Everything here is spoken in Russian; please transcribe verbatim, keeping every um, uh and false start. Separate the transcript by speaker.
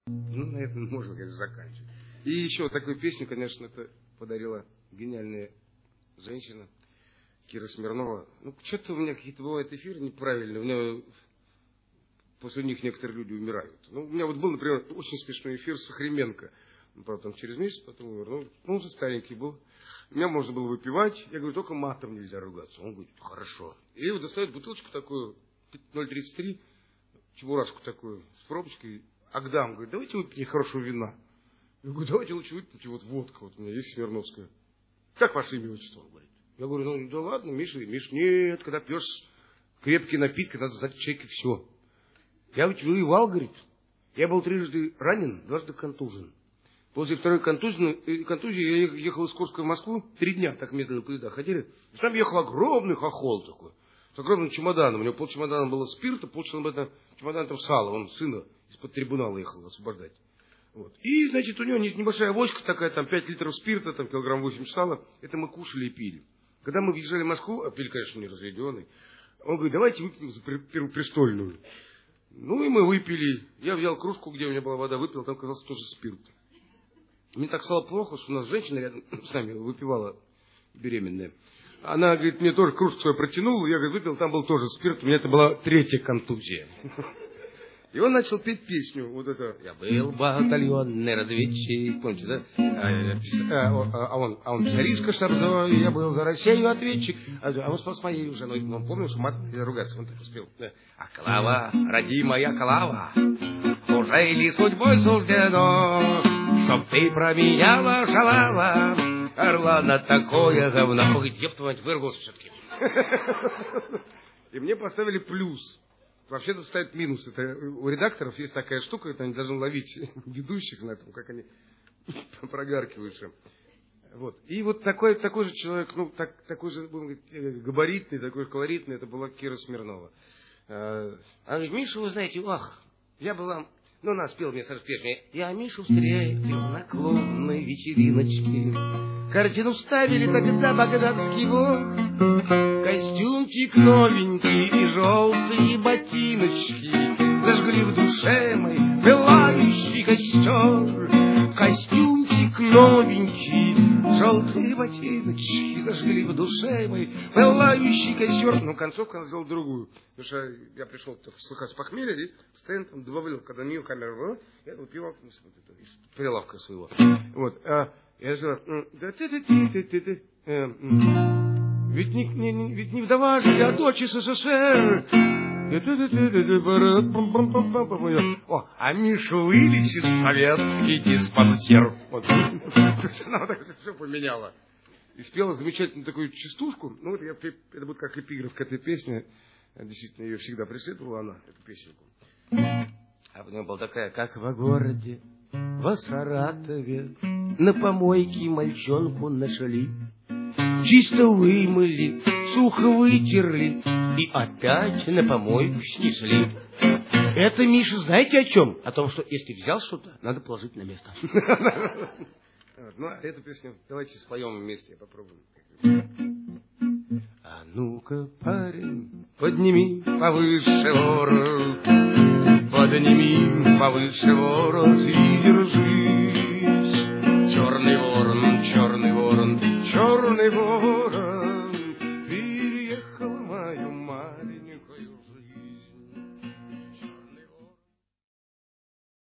Speaker 1: Ну, на этом можно, конечно, заканчивать. И еще вот такую песню, конечно, это подарила гениальная женщина Кира Смирнова. Ну, что-то у меня какие-то бывают эфиры неправильные. У меня после них некоторые люди умирают. Ну, у меня вот был, например, очень смешной эфир с Охременко. Ну, правда, там через месяц потом умер. Ну, он уже старенький был. Меня можно было выпивать. Я говорю, только матом нельзя ругаться. Он говорит, хорошо. И вот достает бутылочку такую, ноль тридцать три, чебурашку такую, с пробочкой. Агдам говорит, давайте выпьем хорошего вина. Я говорю, давайте лучше выпьем вот водка. Вот у меня есть Смирновская. Как ваше имя, отчество? Он говорит. Я говорю, ну да ладно, Миша, Миш, нет, когда пьешь крепкие напитки, надо сдать чек и все. Я ведь воевал, говорит. Я был трижды ранен, дважды контужен. После второй контузии, контузии я ехал из Курска в Москву, три дня так медленно поезда ходили. И там ехал огромный хохол такой, с огромным чемоданом. У него полчемодана было спирта, полчемодана там сала. Он сына из-под трибунала ехал освобождать. Вот. И, значит, у него небольшая авоська такая, там пять литров спирта, там килограмм восемьдесят сала. Это мы кушали и пили. Когда мы въезжали в Москву, а пили, конечно, не разведенный, он говорит, давайте выпьем за Первопрестольную. Ну, и мы выпили. Я взял кружку, где у меня была вода, выпил, там оказался тоже спирт. Мне так стало плохо, что у нас женщина рядом с нами выпивала, беременная. Она, говорит, мне тоже кружку свою протянула, я, говорит, выпил, там был тоже спирт, у меня это была третья контузия. И он начал петь песню, вот это. Я был батальонный разведчик, помните, да? А он, а он писариска шардо, я был за Россию ответчик. А он спал с моей женой, он помнил, что мат нельзя ругаться, он так успел. А Клава, родимая Клава, уже ли судьбой суждено, чтоб ты променяла, жалала, орла на такое говно. Ой, ёб твою мать, вырвался все-таки. И мне поставили плюс. Вообще-то ставят минус. Это у редакторов есть такая штука, это они должны ловить ведущих, знать, как они прогаркиваются. Вот. И вот такой, такой же человек, ну, так, такой же, будем говорить, габаритный, такой же колоритный, это была Кира Смирнова. А говорит, Миша, вы знаете, ах, я была, ну, она спела мне сразу песню. Я Мишу встретил на клубной вечериночке. Картину ставили тогда багдадский вор. Костюмчик новенький и желтые ботиночки зажгли в душе мой пылающий костер. Костюмчик новенький, желтые ботиночки зажгли в душе мой пылающий костер. Но концовку она сделала другую. Потому что я пришел слегка с похмелья и постоянно там добавлял, когда нее камера была, я выпивал из прилавка своего. Вот. А я сказал, да ты ты ты ты ты ведь не, не, ведь не вдова же, а дочь СССР. О, а Мишу вылечит советский диспансер. Вот. Она вот так все поменяла. И спела замечательную такую частушку. Ну, вот я, это будет как эпиграф к этой песне. Действительно, ее всегда преследовала она, эту песенку. А потом была такая, как во городе, во Саратове, на помойке мальчонку нашли. Чисто вымыли, сухо вытерли и опять на помойку снесли. Это, Миша, знаете о чем? О том, что если взял что-то, надо положить на место. Ну, а эту песню давайте споем вместе, попробуем. А ну-ка, парень, подними повыше ворот, подними повыше ворот и держись. Черный